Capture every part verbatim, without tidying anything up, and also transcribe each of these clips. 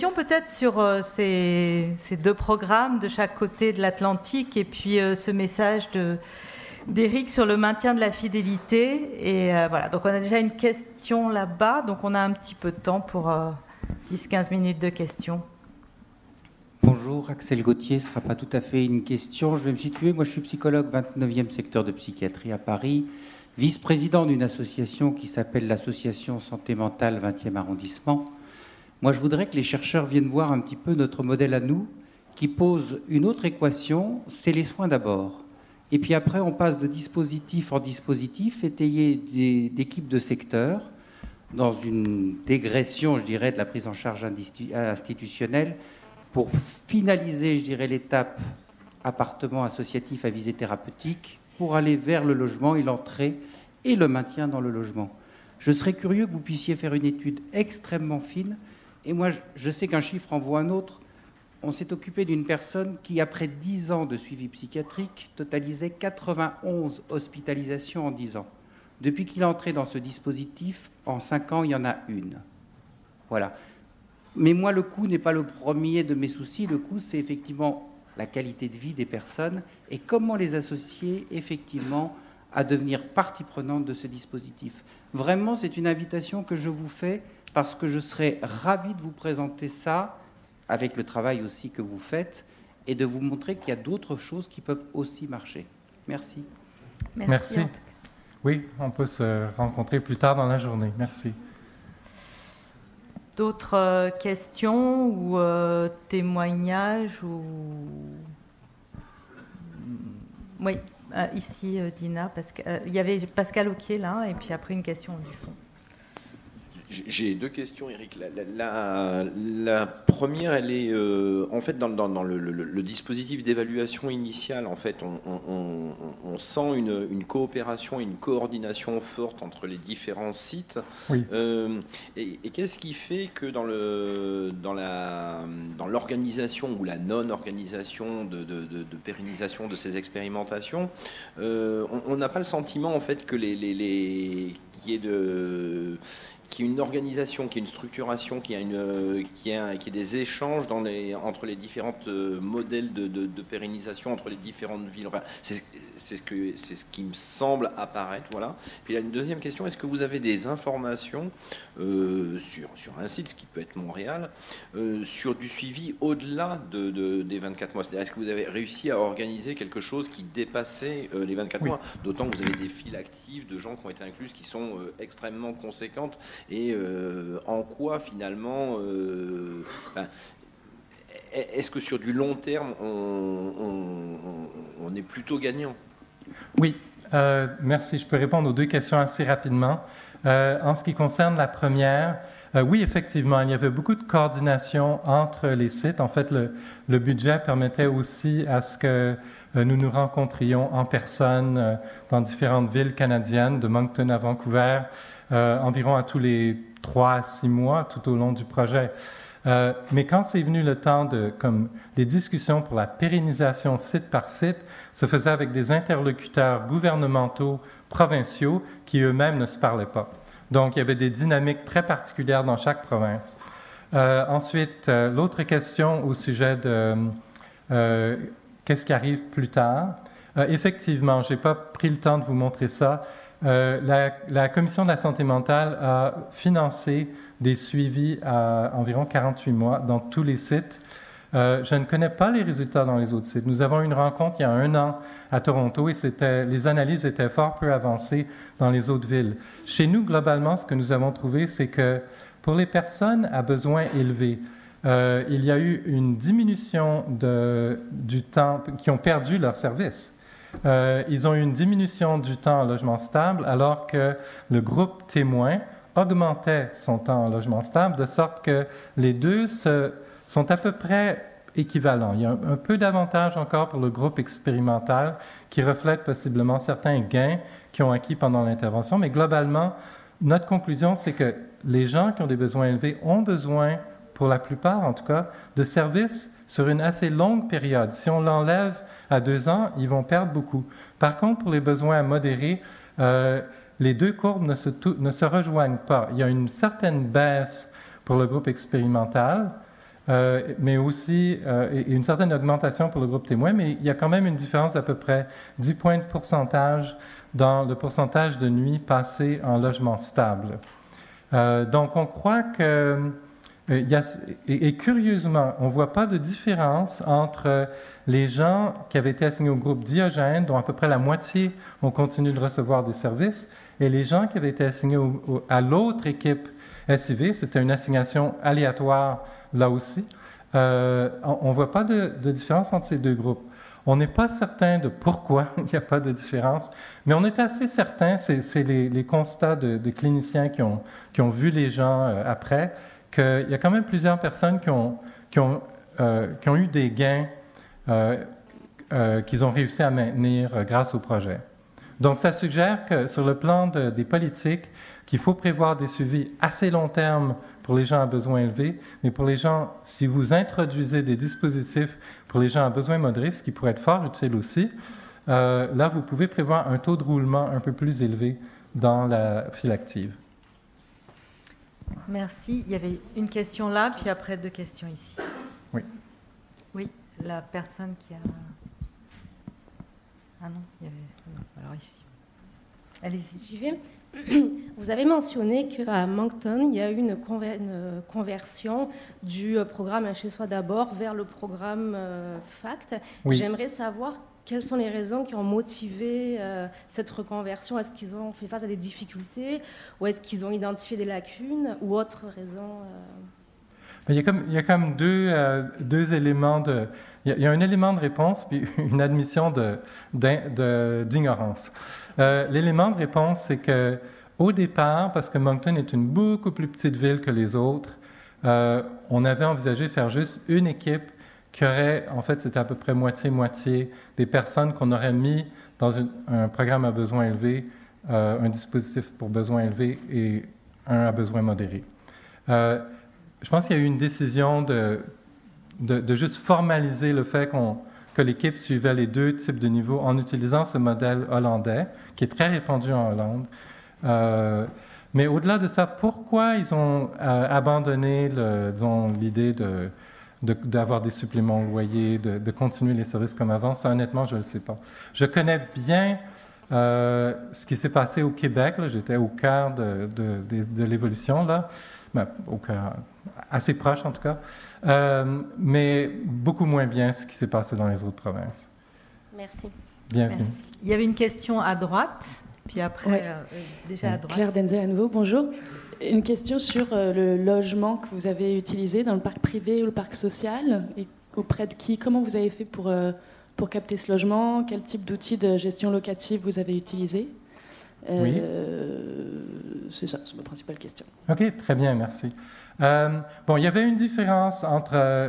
Peut-être sur euh, ces, ces deux programmes de chaque côté de l'Atlantique et puis euh, ce message de, d'Éric sur le maintien de la fidélité. Et euh, voilà, donc on a déjà une question là-bas, donc on a un petit peu de temps pour euh, dix à quinze minutes de questions. Bonjour, Axel Gauthier, ce ne sera pas tout à fait une question. Je vais me situer, moi je suis psychologue vingt-neuvième secteur de psychiatrie à Paris, vice-président d'une association qui s'appelle l'Association Santé Mentale vingtième arrondissement. Moi, je voudrais que les chercheurs viennent voir un petit peu notre modèle à nous, qui pose une autre équation, c'est les soins d'abord. Et puis après, on passe de dispositif en dispositif, étayé des, d'équipes de secteur, dans une dégression, je dirais, de la prise en charge institutionnelle, pour finaliser, je dirais, l'étape appartement associatif à visée thérapeutique, pour aller vers le logement et l'entrée et le maintien dans le logement. Je serais curieux que vous puissiez faire une étude extrêmement fine. Et moi, je sais qu'un chiffre en vaut un autre. On s'est occupé d'une personne qui, après dix ans de suivi psychiatrique, totalisait quatre-vingt-onze hospitalisations en dix ans. Depuis qu'il est entré dans ce dispositif, en cinq ans, il y en a une. Voilà. Mais moi, le coût n'est pas le premier de mes soucis. Le coût, c'est effectivement la qualité de vie des personnes et comment les associer, effectivement, à devenir partie prenante de ce dispositif. Vraiment, c'est une invitation que je vous fais parce que je serais ravi de vous présenter ça, avec le travail aussi que vous faites, et de vous montrer qu'il y a d'autres choses qui peuvent aussi marcher. Merci. Merci. Merci. Oui, on peut se rencontrer plus tard dans la journée. Merci. D'autres euh, questions ou euh, témoignages ou... Oui, euh, ici, euh, Dina. Parce que, euh, il y avait Pascal Auquier là, et puis après une question du fond. J'ai deux questions, Éric. La, la, la, la première, elle est euh, en fait dans, dans, dans le, le, le dispositif d'évaluation initiale. En fait, on, on, on sent une, une coopération, une coordination forte entre les différents sites. Oui. Euh, et et qu'est-ce qui fait que dans le dans la dans l'organisation ou la non-organisation de, de, de, de pérennisation de ces expérimentations, euh, on n'a pas le sentiment en fait que les les, les qui est de qui est une organisation, qui est une structuration, qui a une, qui a, qui a des échanges dans les, entre les différents modèles de, de, de pérennisation entre les différentes villes. Enfin, c'est, c'est ce que, c'est ce qui me semble apparaître. Voilà. Puis il y a une deuxième question. Est-ce que vous avez des informations euh, sur, sur un site, ce qui peut être Montréal, euh, sur du suivi au-delà de, de, des vingt-quatre mois? C'est-à-dire, est-ce que vous avez réussi à organiser quelque chose qui dépassait euh, les vingt-quatre oui. mois? D'autant que vous avez des files actives de gens qui ont été inclus, qui sont euh, extrêmement conséquentes. Et euh, en quoi, finalement, euh, ben, est-ce que sur du long terme, on, on, on est plutôt gagnant? Oui, euh, merci. Je peux répondre aux deux questions assez rapidement. Euh, en ce qui concerne la première, euh, oui, effectivement, il y avait beaucoup de coordination entre les sites. En fait, le, le budget permettait aussi à ce que euh, nous nous rencontrions en personne euh, dans différentes villes canadiennes, de Moncton à Vancouver, Euh, environ à tous les trois à six mois tout au long du projet. Euh, mais quand c'est venu le temps de, comme les discussions pour la pérennisation site par site, se faisaient avec des interlocuteurs gouvernementaux, provinciaux, qui eux-mêmes ne se parlaient pas. Donc, il y avait des dynamiques très particulières dans chaque province. Euh, ensuite, euh, l'autre question au sujet de euh, qu'est-ce qui arrive plus tard. Euh, effectivement, je n'ai pas pris le temps de vous montrer ça. Euh, la, la Commission de la santé mentale a financé des suivis à environ quarante-huit mois dans tous les sites. Euh, je ne connais pas les résultats dans les autres sites. Nous avons eu une rencontre il y a un an à Toronto et c'était, les analyses étaient fort peu avancées dans les autres villes. Chez nous, globalement, ce que nous avons trouvé, c'est que pour les personnes à besoins élevés, euh, il y a eu une diminution de, du temps, qui ont perdu leur service. Euh, ils ont eu une diminution du temps en logement stable alors que le groupe témoin augmentait son temps en logement stable de sorte que les deux se, sont à peu près équivalents. Il y a un, un peu d'avantage encore pour le groupe expérimental qui reflète possiblement certains gains qu'ils ont acquis pendant l'intervention, mais globalement, notre conclusion, c'est que les gens qui ont des besoins élevés ont besoin, pour la plupart en tout cas, de services sur une assez longue période. Si on l'enlève à deux ans, ils vont perdre beaucoup. Par contre, pour les besoins modérés, euh, les deux courbes ne se, tout, ne se rejoignent pas. Il y a une certaine baisse pour le groupe expérimental euh, mais aussi euh, et une certaine augmentation pour le groupe témoin, mais il y a quand même une différence d'à peu près dix points de pourcentage dans le pourcentage de nuits passées en logement stable. Euh, donc, on croit que, euh, il y a, et, et curieusement, on ne voit pas de différence entre les gens qui avaient été assignés au groupe Diogène, dont à peu près la moitié ont continué de recevoir des services, et les gens qui avaient été assignés au, au, à l'autre équipe S I V, c'était une assignation aléatoire là aussi. Euh, on ne voit pas de, de différence entre ces deux groupes. On n'est pas certain de pourquoi il n'y a pas de différence, mais on est assez certain, c'est, c'est les, les constats de, de cliniciens qui ont, qui ont vu les gens euh, après, qu'il y a quand même plusieurs personnes qui ont, qui ont, euh, qui ont eu des gains euh, euh, qu'ils ont réussi à maintenir euh, grâce au projet. Donc, ça suggère que sur le plan de, des politiques, qu'il faut prévoir des suivis assez long terme pour les gens à besoins élevés, mais pour les gens, si vous introduisez des dispositifs pour les gens à besoins modérés, ce qui pourrait être fort utile aussi, euh, là, vous pouvez prévoir un taux de roulement un peu plus élevé dans la file active. Merci. Il y avait une question là, puis après deux questions ici. Oui. Oui, la personne qui a... Ah non, il y avait... Non, alors ici. Allez-y. J'y vais. Vous avez mentionné qu'à Moncton, il y a eu une, conver- une conversion du programme Un chez-soi d'abord vers le programme euh, FACT. Oui. J'aimerais savoir quelles sont les raisons qui ont motivé euh, cette reconversion. Est-ce qu'ils ont fait face à des difficultés ou est-ce qu'ils ont identifié des lacunes ou autres raisons euh... il, y a comme, il y a comme deux, euh, deux éléments de... Il y, a, il y a un élément de réponse puis une admission de, de, d'ignorance. Euh, l'élément de réponse, c'est que au départ, parce que Moncton est une beaucoup plus petite ville que les autres, euh, on avait envisagé faire juste une équipe qui aurait, en fait, c'était à peu près moitié-moitié des personnes qu'on aurait mis dans une, un programme à besoins élevés, euh, un dispositif pour besoins élevés et un à besoins modérés. Euh, je pense qu'il y a eu une décision de, de, de juste formaliser le fait qu'on que l'équipe suivait les deux types de niveaux en utilisant ce modèle hollandais, qui est très répandu en Hollande. Euh, mais au-delà de ça, pourquoi ils ont euh, abandonné, le, disons, l'idée de, de, d'avoir des suppléments au loyer, de, de continuer les services comme avant, ça, honnêtement, je ne le sais pas. Je connais bien euh, ce qui s'est passé au Québec. Là, j'étais au cœur de, de, de, de l'évolution, là. Ben, au cœur, assez proche en tout cas, euh, mais beaucoup moins bien ce qui s'est passé dans les autres provinces. Merci. Bienvenue. Merci. Il y avait une question à droite, puis après, ouais. euh, déjà à droite. Claire Denzel à nouveau, bonjour. Une question sur euh, le logement que vous avez utilisé dans le parc privé ou le parc social, et auprès de qui? Comment vous avez fait pour, euh, pour capter ce logement? Quel type d'outils de gestion locative vous avez utilisé? Euh, oui. C'est ça, c'est ma principale question. OK, très bien, merci. Euh, bon, il y avait une différence entre... Euh,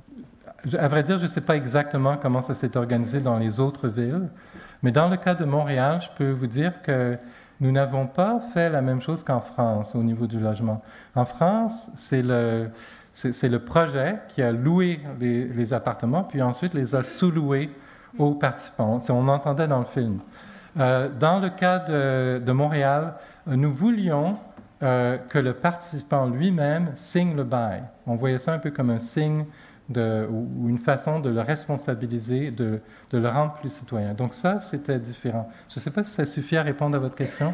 à vrai dire, je ne sais pas exactement comment ça s'est organisé dans les autres villes, mais dans le cas de Montréal, je peux vous dire que nous n'avons pas fait la même chose qu'en France au niveau du logement. En France, c'est le, c'est, c'est le projet qui a loué les, les appartements, puis ensuite les a sous-loués aux participants. C'est, on entendait dans le film. Euh, dans le cas de, de Montréal, nous voulions euh, que le participant lui-même signe le bail. On voyait ça un peu comme un signe de, ou, ou une façon de le responsabiliser, de, de le rendre plus citoyen. Donc ça, c'était différent. Je ne sais pas si ça suffit à répondre à votre question.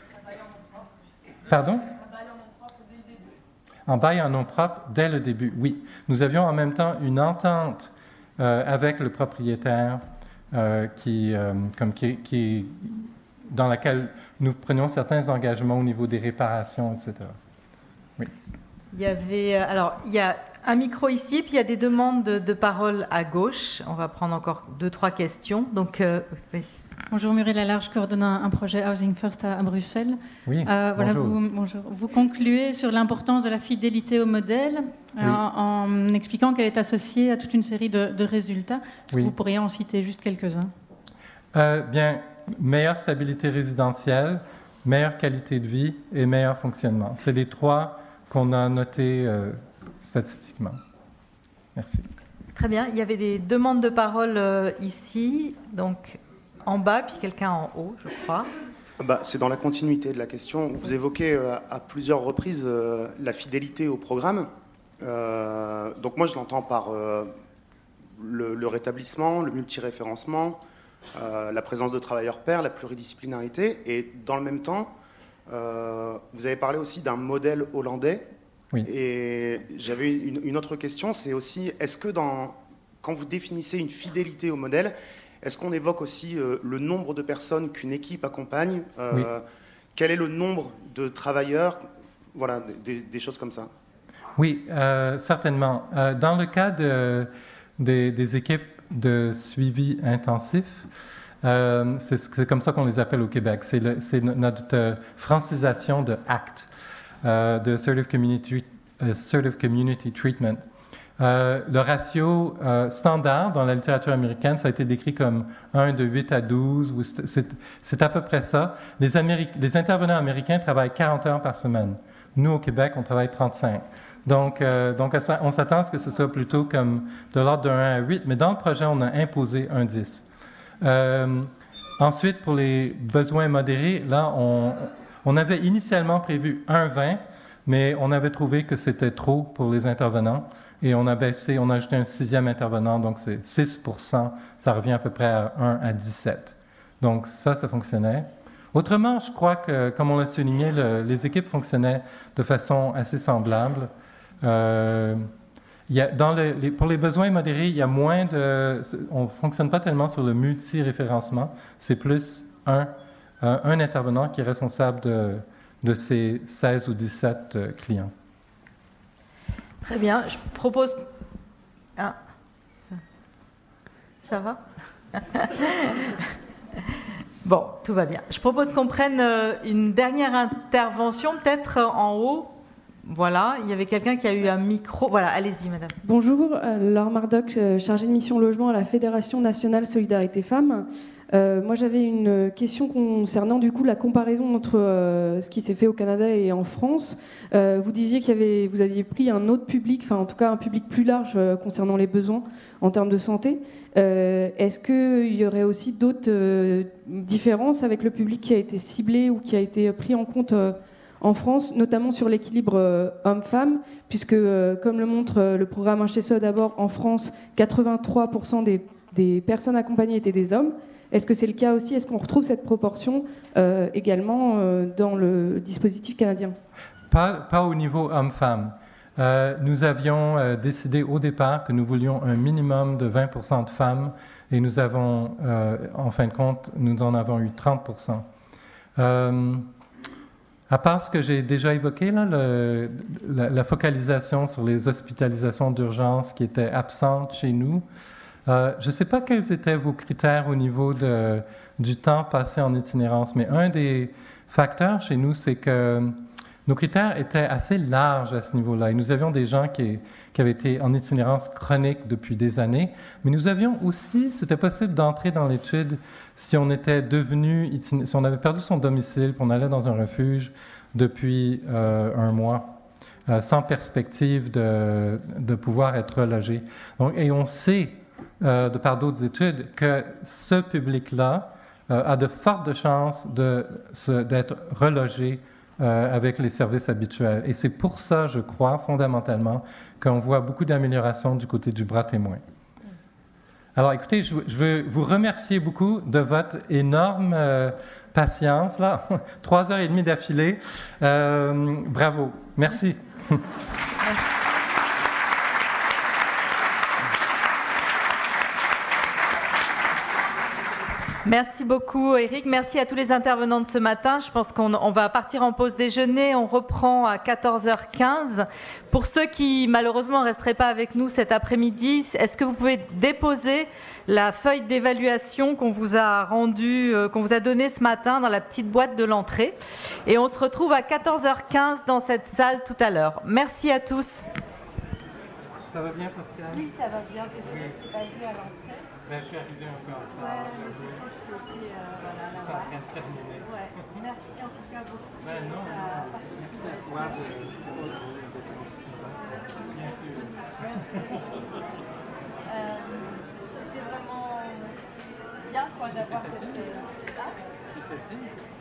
Pardon? En bail en nom propre dès le début, oui. Nous avions en même temps une entente euh, avec le propriétaire Euh, qui, euh, comme qui, qui, dans laquelle nous prenions certains engagements au niveau des réparations, et cetera. Oui. Il y avait, alors, il y a un micro ici, puis il y a des demandes de, de parole à gauche. On va prendre encore deux, trois questions. Donc, euh, oui. Bonjour, Muriel Lalarche, je coordonne un, un projet Housing First à, à Bruxelles. Oui, euh, voilà, bonjour. Vous, bonjour. Vous concluez sur l'importance de la fidélité au modèle, oui. en, en expliquant qu'elle est associée à toute une série de, de résultats. Est-ce oui. que vous pourriez en citer juste quelques-uns? euh, Bien, meilleure stabilité résidentielle, meilleure qualité de vie et meilleur fonctionnement. C'est les trois qu'on a notés euh, statistiquement. Merci. Très bien. Il y avait des demandes de parole euh, ici, donc en bas, puis quelqu'un en haut, je crois. Bah, c'est dans la continuité de la question. Vous évoquez euh, à plusieurs reprises euh, la fidélité au programme. Euh, donc moi, je l'entends par euh, le, le rétablissement, le multiréférencement, euh, la présence de travailleurs pairs, la pluridisciplinarité. Et dans le même temps, euh, vous avez parlé aussi d'un modèle hollandais. Oui. Et j'avais une, une autre question, c'est aussi, est-ce que dans, quand vous définissez une fidélité au modèle, est-ce qu'on évoque aussi euh, le nombre de personnes qu'une équipe accompagne euh, oui. Quel est le nombre de travailleurs? Voilà, des, des choses comme ça. Oui, euh, certainement. Euh, dans le cas de, de, des équipes de suivi intensif, euh, c'est, c'est comme ça qu'on les appelle au Québec. C'est, le, c'est notre euh, francisation de A C T, euh, de Assertive Community, Assertive Community Treatment. Euh, le ratio euh, standard dans la littérature américaine, ça a été décrit comme un de huit à douze, ou c'est, c'est à peu près ça. Les, Améric- les intervenants américains travaillent quarante heures par semaine. Nous, au Québec, on travaille trente-cinq. Donc, euh, donc on s'attend à ce que ce soit plutôt comme de l'ordre de un à huit, mais dans le projet, on a imposé un dix. Euh, ensuite, pour les besoins modérés, là, on, on avait initialement prévu un vingt, mais on avait trouvé que c'était trop pour les intervenants. Et on a baissé, on a ajouté un sixième intervenant, donc c'est six pour cent, ça revient à peu près à un à dix-sept. Donc ça, ça fonctionnait. Autrement, je crois que, comme on l'a souligné, le, les équipes fonctionnaient de façon assez semblable. Euh, il y a, dans le, les, pour les besoins modérés, il y a moins de... On ne fonctionne pas tellement sur le multi-référencement, c'est plus un, un, un intervenant qui est responsable de, de ces seize ou dix-sept euh, clients. Très bien, je propose... Ah, ça, ça va? Bon, tout va bien. Je propose qu'on prenne une dernière intervention, peut-être en haut. Voilà, il y avait quelqu'un qui a eu un micro. Voilà, allez-y, madame. Bonjour, euh, Laure Mardoc, euh, chargée de mission logement à la Fédération nationale Solidarité Femmes. Euh, moi, j'avais une question concernant du coup la comparaison entre euh, ce qui s'est fait au Canada et en France. Euh, vous disiez qu'il y avait, vous aviez pris un autre public, enfin en tout cas un public plus large euh, concernant les besoins en termes de santé. Euh, est-ce qu'il y aurait aussi d'autres euh, différences avec le public qui a été ciblé ou qui a été pris en compte euh, en France, notamment sur l'équilibre euh, homme-femme, puisque euh, comme le montre euh, le programme Un chez soi d'abord, en France, quatre-vingt-trois pour cent des, des personnes accompagnées étaient des hommes. Est-ce que c'est le cas aussi? Est-ce qu'on retrouve cette proportion euh, également euh, dans le dispositif canadien? Pas, pas au niveau homme-femme. Euh, nous avions euh, décidé au départ que nous voulions un minimum de vingt pour cent de femmes et nous avons, euh, en fin de compte, nous en avons eu trente pour cent. Euh, à part ce que j'ai déjà évoqué, là, le, la, la focalisation sur les hospitalisations d'urgence qui étaient absentes chez nous, Euh, je ne sais pas quels étaient vos critères au niveau de, du temps passé en itinérance, mais un des facteurs chez nous, c'est que nos critères étaient assez larges à ce niveau-là. Et nous avions des gens qui, qui avaient été en itinérance chronique depuis des années, mais nous avions aussi, c'était possible d'entrer dans l'étude si on était devenu, si on avait perdu son domicile, puis on allait dans un refuge depuis euh, un mois, euh, sans perspective de, de pouvoir être relogé. Donc, et on sait, Euh, de par d'autres études, que ce public-là euh, a de fortes chances de, se, d'être relogé euh, avec les services habituels. Et c'est pour ça, je crois, fondamentalement, qu'on voit beaucoup d'améliorations du côté du bras témoin. Alors, écoutez, je, je veux vous remercier beaucoup de votre énorme euh, patience, là, trois heures et demie d'affilée. Euh, bravo. Merci. Merci beaucoup, Éric. Merci à tous les intervenants de ce matin. Je pense qu'on on va partir en pause déjeuner. On reprend à quatorze heures quinze. Pour ceux qui, malheureusement, ne resteraient pas avec nous cet après-midi, est-ce que vous pouvez déposer la feuille d'évaluation qu'on vous a rendue, euh, qu'on vous a donnée ce matin dans la petite boîte de l'entrée? Et on se retrouve à quatorze heures quinze dans cette salle tout à l'heure. Merci à tous. Ça va bien, Pascal? Oui, ça va bien. Désolée, je ne t'ai pas vu à l'entrée. Ben, je suis arrivé encore. Ouais, mais je sais que tu étais euh, voilà, là-bas. en train de terminer. Ouais. Merci en tout cas beaucoup. Ben non, euh, non. Merci à toi de... Bien sûr. euh, C'était vraiment bien quoi, d'avoir cette... C'était bien.